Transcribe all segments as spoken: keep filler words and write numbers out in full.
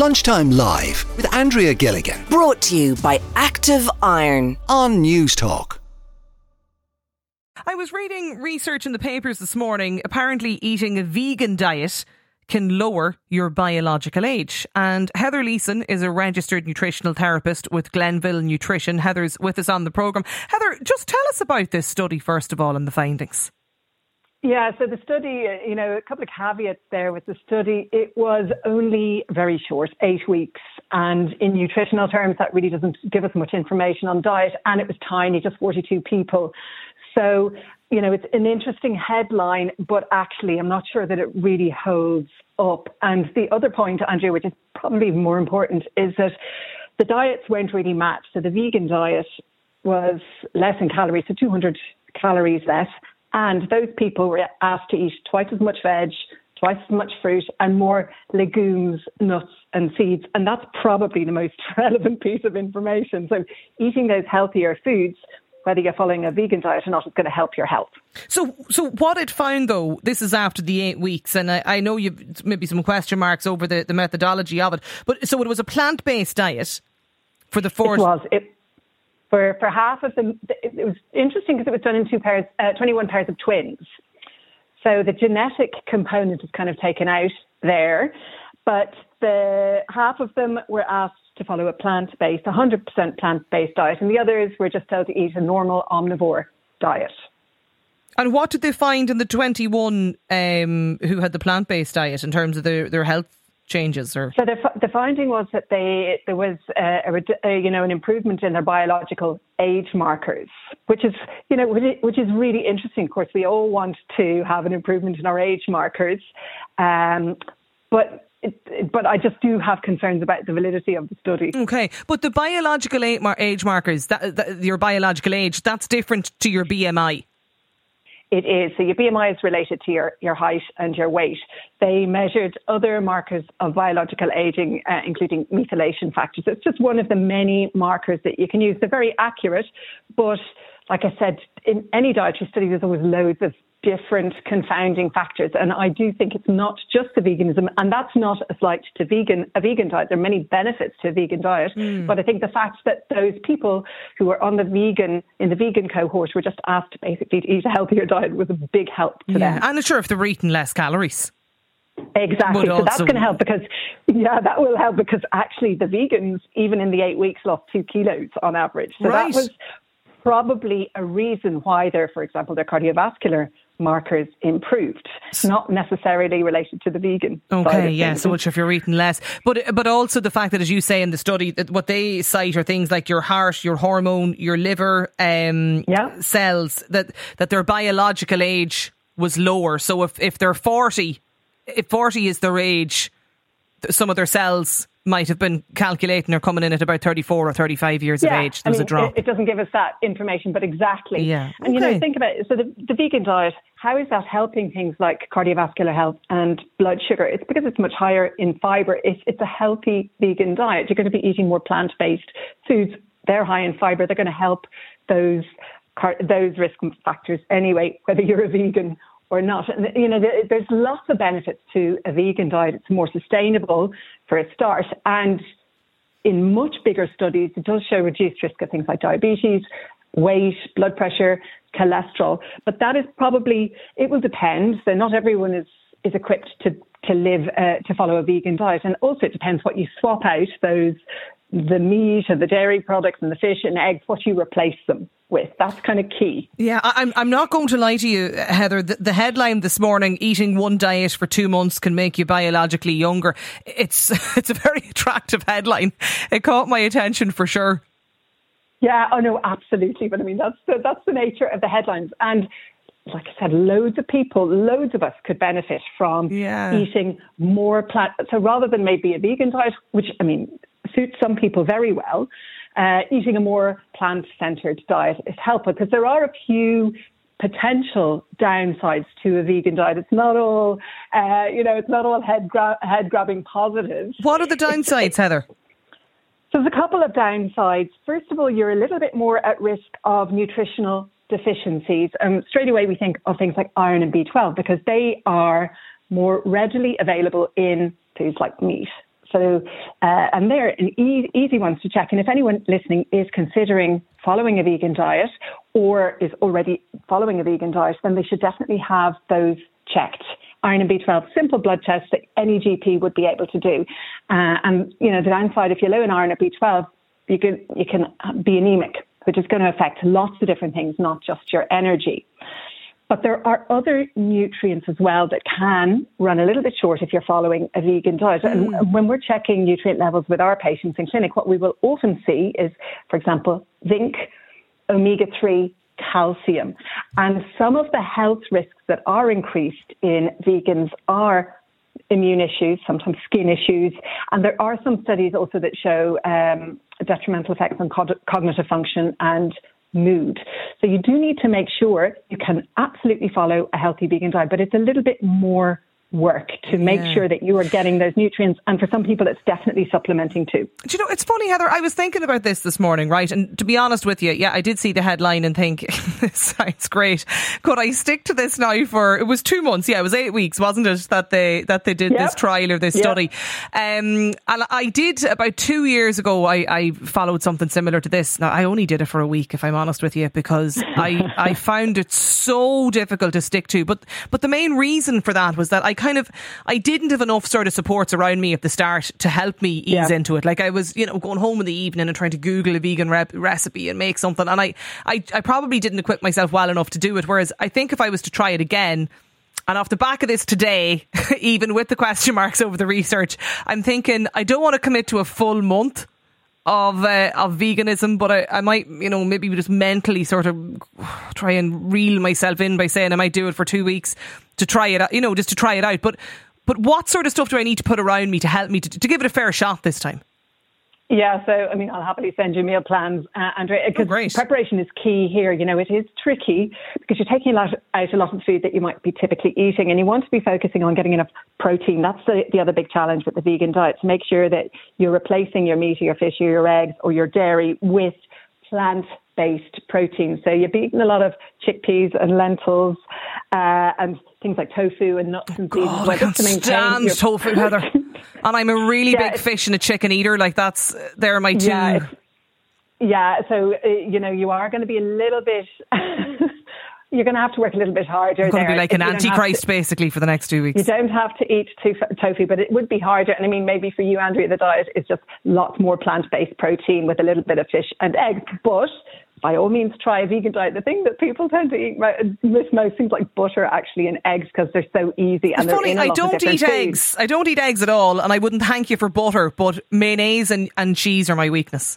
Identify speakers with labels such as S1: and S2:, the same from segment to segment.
S1: Lunchtime Live with Andrea Gilligan.
S2: Brought to you by Active Iron
S1: On News Talk.
S3: I was reading research in the papers this morning. Apparently eating a vegan diet can lower your biological age. And Heather Leeson is a registered nutritional therapist with Glenville Nutrition. Heather's with us on the programme. Heather, just tell us about this study first of all and the findings.
S4: Yeah, so the study, you know, a couple of caveats there with the study. It was only very short, eight weeks. And in nutritional terms, that really doesn't give us much information on diet. And it was tiny, just forty-two people. So, you know, it's an interesting headline, but actually I'm not sure that it really holds up. And the other point, Andrea, which is probably even more important, is that the diets weren't really matched. So the vegan diet was less in calories, so two hundred calories less. And those people were asked to eat twice as much veg, twice as much fruit, and more legumes, nuts and seeds. And that's probably the most relevant piece of information. So eating those healthier foods, whether you're following a vegan diet or not, is going to help your health.
S3: So so what it found, though, this is after the eight weeks, and I, I know you've maybe some question marks over the, the methodology of it, but so it was a plant-based diet for the four...
S4: It was. It, for, for half of them, it, it was interesting because it was done in two pairs, uh, twenty-one pairs of twins. So the genetic component is kind of taken out there, but the half of them were asked to follow a plant-based, one hundred percent plant-based diet, and the others were just told to eat a normal omnivore diet.
S3: And what did they find in the twenty-one um, who had the plant-based diet in terms of their, their health changes? Or
S4: So the, the finding was that they there was a, a, a, you know an improvement in their biological age markers, which is you know which is really interesting. Of course, we all want to have an improvement in our age markers, um, but. It, but I just do have concerns about the validity of the study.
S3: Okay, but the biological age markers, that, that, your biological age, that's different to your B M I.
S4: It is. So your B M I is related to your, your height and your weight. They measured other markers of biological aging, uh, including methylation factors. It's just one of the many markers that you can use. They're very accurate, but like I said, in any dietary study, there's always loads of different confounding factors. And I do think it's not just the veganism, and that's not a slight to vegan, a vegan diet. There are many benefits to a vegan diet, mm. but I think the fact that those people who were on the vegan, in the vegan cohort were just asked basically to eat a healthier diet was a big help to
S3: yeah.
S4: them.
S3: And I'm sure if they're eating less calories.
S4: Exactly. So that's going to help because, yeah, that will help because actually the vegans, even in the eight weeks, lost two kilos on average. So
S3: right.
S4: that was probably a reason why their, for example, their cardiovascular markers improved, not necessarily related to the vegan.
S3: Okay, yeah, so much if you're eating less. But but also the fact that, as you say in the study, that what they cite are things like your heart, your hormone, your liver um,
S4: yeah.
S3: cells, that, that their biological age was lower. So if, if they're forty, if forty is their age, some of their cells might have been calculating or coming in at about thirty-four or thirty-five years
S4: yeah,
S3: of age. There's
S4: I mean,
S3: a drop.
S4: It, it doesn't give us that information, but exactly.
S3: Yeah.
S4: And,
S3: okay.
S4: you know, think about it. So the, the vegan diet, how is that helping things like cardiovascular health and blood sugar? It's because it's much higher in fibre. It's, it's a healthy vegan diet. You're going to be eating more plant-based foods. They're high in fibre. They're going to help those those risk factors anyway, whether you're a vegan or not. And, you know, there's lots of benefits to a vegan diet. It's more sustainable for a start. And in much bigger studies, it does show reduced risk of things like diabetes, weight, blood pressure, cholesterol. But that is probably, it will depend. So not everyone is, is equipped to, to live, uh, to follow a vegan diet. And also it depends what you swap out, those, the meat and the dairy products and the fish and eggs, what you replace them with. That's kind of key.
S3: Yeah, I'm I'm not going to lie to you, Heather. The, the headline this morning, eating one diet for two months can make you biologically younger. It's it's a very attractive headline. It caught my attention for sure.
S4: Yeah, oh no, absolutely. But I mean, that's the, that's the nature of the headlines. And like I said, loads of people, loads of us could benefit from
S3: yeah.
S4: eating more plant. So rather than maybe a vegan diet, which, I mean, suits some people very well, uh, eating a more plant-centered diet is helpful because there are a few potential downsides to a vegan diet. It's not all, uh, you know, it's not all head gra- head grabbing positives.
S3: What are the downsides,
S4: it's,
S3: Heather?
S4: So there's a couple of downsides. First of all, you're a little bit more at risk of nutritional deficiencies. Um, straight away, we think of things like iron and B twelve because they are more readily available in foods like meat. So, uh, and they're an e- easy ones to check. And if anyone listening is considering following a vegan diet or is already following a vegan diet, then they should definitely have those checked. Iron and B twelve, simple blood tests that any G P would be able to do. Uh, and, you know, the downside, if you're low in iron or B twelve, you can, you can be anemic, which is going to affect lots of different things, not just your energy. But there are other nutrients as well that can run a little bit short if you're following a vegan diet. Mm. And when we're checking nutrient levels with our patients in clinic, what we will often see is, for example, zinc, omega three, calcium. And some of the health risks that are increased in vegans are immune issues, sometimes skin issues. And there are some studies also that show um, detrimental effects on co- cognitive function and mood. So you do need to make sure you can absolutely follow a healthy vegan diet, but it's a little bit more work to make yeah. sure that you are getting those nutrients. And for some people, it's definitely supplementing too.
S3: Do you know, it's funny, Heather, I was thinking about this this morning, right? And to be honest with you, yeah, I did see the headline and think, this sounds great. Could I stick to this now for, it was two months, yeah, it was eight weeks, wasn't it, that they that they did yep. this trial or this yep. study. Um, and I did, about two years ago, I, I followed something similar to this. Now, I only did it for a week, if I'm honest with you, because I, I found it so difficult to stick to. But, but the main reason for that was that I kind of, I didn't have enough sort of supports around me at the start to help me ease yeah. into it. Like I was, you know, going home in the evening and trying to Google a vegan rep- recipe and make something. And I, I, I probably didn't equip myself well enough to do it. Whereas I think if I was to try it again, and off the back of this today, even with the question marks over the research, I'm thinking I don't want to commit to a full month of uh, of veganism, but I, I might, you know, maybe just mentally sort of try and reel myself in by saying I might do it for two weeks to try it out, you know, just to try it out. But but what sort of stuff do I need to put around me to help me to, to give it a fair shot this time?
S4: Yeah, so, I mean, I'll happily send you meal plans, uh, Andrea, because
S3: oh,
S4: preparation is key here. You know, it is tricky because you're taking a lot, out a lot of food that you might be typically eating, and you want to be focusing on getting enough protein. That's the, the other big challenge with the vegan diet, to make sure that you're replacing your meat or your fish or your eggs or your dairy with plant-based protein. So you're eating a lot of chickpeas and lentils uh, and things like tofu and nuts and seeds.
S3: God, I can't stand your... tofu, Heather. And I'm a really
S4: yeah,
S3: big fish and a chicken eater. Like that's, they're my two.
S4: Yeah, yeah so, uh, you know, you are going to be a little bit, you're going to have to work a little bit harder.
S3: I'm going
S4: there.
S3: to be like an antichrist to, basically for the next two weeks.
S4: You don't have to eat tofu, but it would be harder. And I mean, maybe for you, Andrea, the diet is just lots more plant-based protein with a little bit of fish and eggs. But by all means, try a vegan diet. The thing that people tend to eat with most things like butter, actually, and eggs, because they're so easy. And
S3: it's funny,
S4: in a
S3: I
S4: lot
S3: don't
S4: of eat
S3: foods. eggs. I don't eat eggs at all, and I wouldn't thank you for butter, but mayonnaise and, and cheese are my weakness.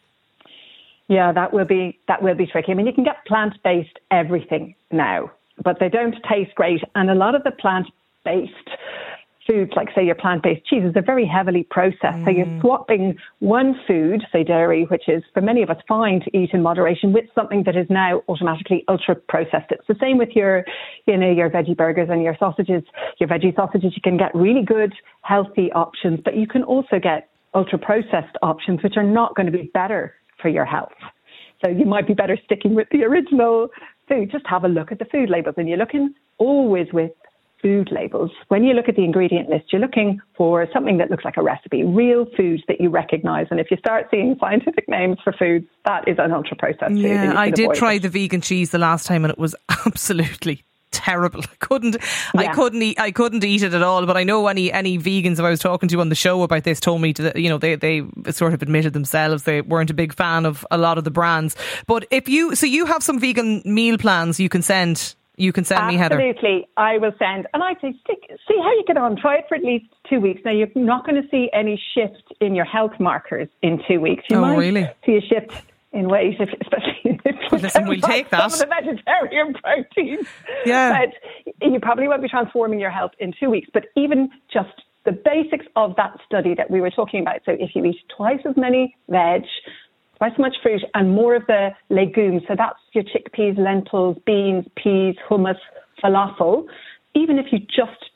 S4: Yeah, that will be that will be tricky. I mean, you can get plant-based everything now, but they don't taste great. And a lot of the plant-based foods, like say your plant-based cheeses, are very heavily processed. Mm. So you're swapping one food, say dairy, which is for many of us fine to eat in moderation, with something that is now automatically ultra-processed. It's the same with your, you know, your veggie burgers and your sausages. Your veggie sausages, you can get really good, healthy options, but you can also get ultra-processed options, which are not going to be better for your health. So you might be better sticking with the original food. Just have a look at the food labels, and you're looking always with food labels. When you look at the ingredient list, you're looking for something that looks like a recipe, real foods that you recognise. And if you start seeing scientific names for foods, that is an ultra-processed food.
S3: Yeah, I did try
S4: it.
S3: the vegan cheese the last time, and it was absolutely terrible. I couldn't, yeah. I couldn't eat, I couldn't eat it at all. But I know any any vegans who I was talking to on the show about this told me to, you know, they they sort of admitted themselves they weren't a big fan of a lot of the brands. But if you, so you have some vegan meal plans you can send. You can send
S4: Absolutely.
S3: me, Heather.
S4: Absolutely, I will send. And I say, stick, see how you get on. Try it for at least two weeks. Now, you're not going to see any shift in your health markers in two weeks. You
S3: oh,
S4: might
S3: really?
S4: see a shift in weight, if, especially if you
S3: well, listen, we'll take that.
S4: some of the vegetarian proteins.
S3: Yeah.
S4: But you probably won't be transforming your health in two weeks. But even just the basics of that study that we were talking about. So if you eat twice as many veg, twice as much fruit, and more of the legumes, so that's your chickpeas, lentils, beans, peas, hummus, falafel. Even if you just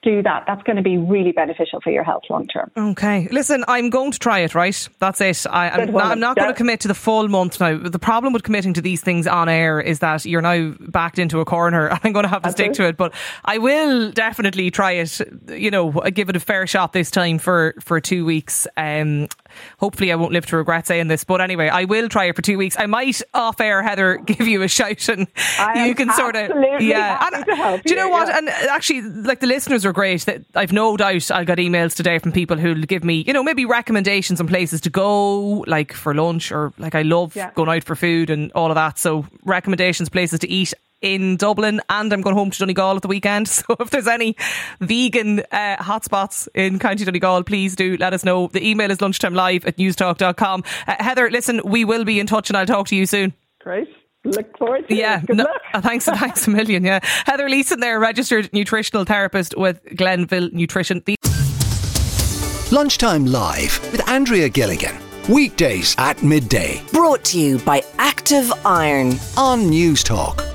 S4: do that. That's going to be really beneficial for your health long term.
S3: Okay. Listen, I'm going to try it, right? That's it. I, I'm, not, I'm not
S4: yeah.
S3: going to commit to the full month now. The problem with committing to these things on air is that you're now backed into a corner and I'm going to have to
S4: That's
S3: stick
S4: it.
S3: to it. But I will definitely try it, you know, give it a fair shot this time for, for two weeks. Um, hopefully I won't live to regret saying this. But anyway, I will try it for two weeks. I might off air, Heather, give you a shout and
S4: I
S3: you can sort of...
S4: Yeah. Happy to help
S3: do you know
S4: you,
S3: what?
S4: yeah.
S3: And actually, like, the listeners are great. That I've no doubt I'll get emails today from people who'll give me, you know, maybe recommendations on places to go, like for lunch, or like I love
S4: Yeah.
S3: going out for food and all of that. So recommendations, places to eat in Dublin, and I'm going home to Donegal at the weekend. So if there's any vegan uh, hotspots in County Donegal, please do let us know. The email is lunchtimelive at newstalk dot com. Uh, Heather, listen, we will be in touch and I'll talk to you soon.
S4: Great. Look forward to
S3: Yeah,
S4: it. Good
S3: no,
S4: luck.
S3: uh, thanks, thanks a million. Yeah, Heather Leeson there, registered nutritional therapist with Glenville Nutrition. The-
S1: Lunchtime Live with Andrea Gilligan. Weekdays at midday
S2: Brought to you by Active Iron.
S1: on News Talk.